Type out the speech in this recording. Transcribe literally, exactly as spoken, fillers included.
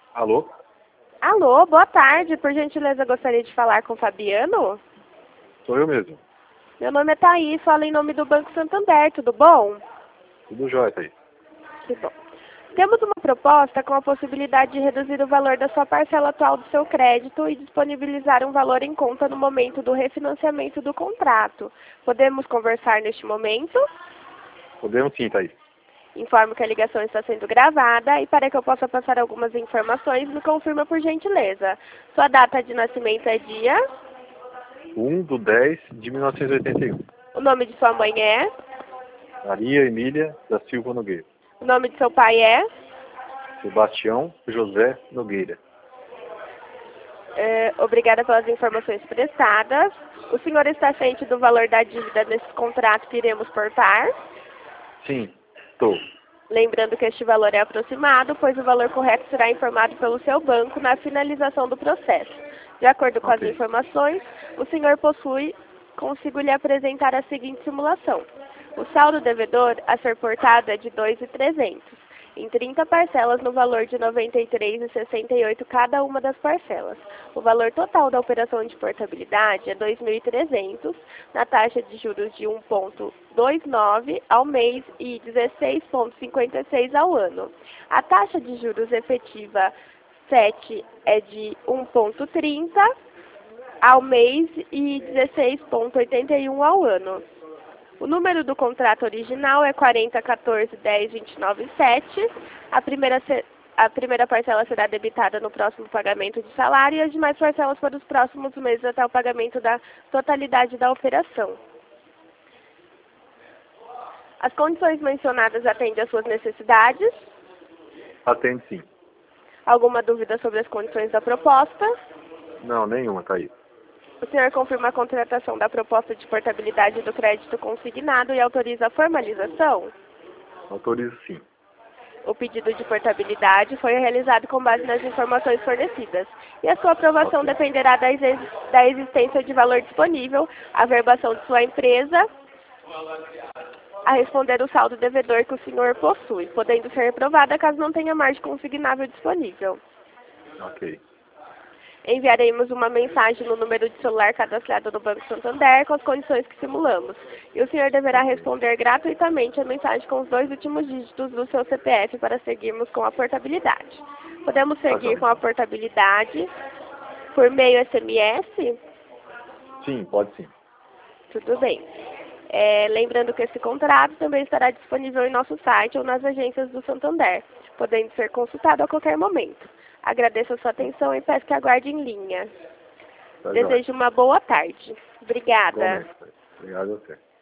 Alô? Alô, boa tarde. Por gentileza, gostaria de falar com o Fabiano? Sou eu mesmo. Meu nome é Thaís, falo em nome do Banco Santander, tudo bom? Tudo jóia, Thaís. Que bom. Temos uma proposta com a possibilidade de reduzir o valor da sua parcela atual do seu crédito e disponibilizar um valor em conta no momento do refinanciamento do contrato. Podemos conversar neste momento? Podemos sim, Thaís. Informo que a ligação está sendo gravada e para que eu possa passar algumas informações, me confirma por gentileza. Sua data de nascimento é dia? um do dez de mil novecentos e oitenta e um. O nome de sua mãe é? Maria Emília da Silva Nogueira. O nome de seu pai é? Sebastião José Nogueira. É, obrigada pelas informações prestadas. O senhor está ciente do valor da dívida nesse contrato que iremos portar? Sim, estou. Lembrando que este valor é aproximado, pois o valor correto será informado pelo seu banco na finalização do processo. De acordo com Ok. as informações, o senhor possui, consigo lhe apresentar a seguinte simulação. O saldo devedor a ser portado é de dois mil e trezentos, em trinta parcelas no valor de noventa e três reais e sessenta e oito centavos cada uma das parcelas. O valor total da operação de portabilidade é dois mil e trezentos, na taxa de juros de um vírgula vinte e nove ao mês e dezesseis vírgula cinquenta e seis ao ano. A taxa de juros efetiva sete é de um vírgula trinta ao mês e dezesseis vírgula oitenta e um ao ano. O número do contrato original é quarenta, quatorze, dez, vinte e nove, sete. A primeira, a primeira parcela será debitada no próximo pagamento de salário e as demais parcelas para os próximos meses até o pagamento da totalidade da operação. As condições mencionadas atendem às suas necessidades? Atende sim. Alguma dúvida sobre as condições da proposta? Não, nenhuma, Thaís. O senhor confirma a contratação da proposta de portabilidade do crédito consignado e autoriza a formalização? Autorizo sim. O pedido de portabilidade foi realizado com base nas informações fornecidas e a sua aprovação Ok. dependerá da, exi da existência de valor disponível, a verbação de sua empresa, a responder o saldo devedor que o senhor possui, podendo ser reprovada caso não tenha margem consignável disponível. Ok. Enviaremos uma mensagem no número de celular cadastrado no Banco Santander com as condições que simulamos. E o senhor deverá responder gratuitamente a mensagem com os dois últimos dígitos do seu C P F para seguirmos com a portabilidade. Podemos seguir com a portabilidade por meio S M S? Sim, pode sim. Tudo bem. É, lembrando que esse contrato também estará disponível em nosso site ou nas agências do Santander, podendo ser consultado a qualquer momento. Agradeço a sua atenção e peço que aguarde em linha. Tá Desejo jóia. uma boa tarde. Obrigada. Igualmente, Thaís. Obrigado a você.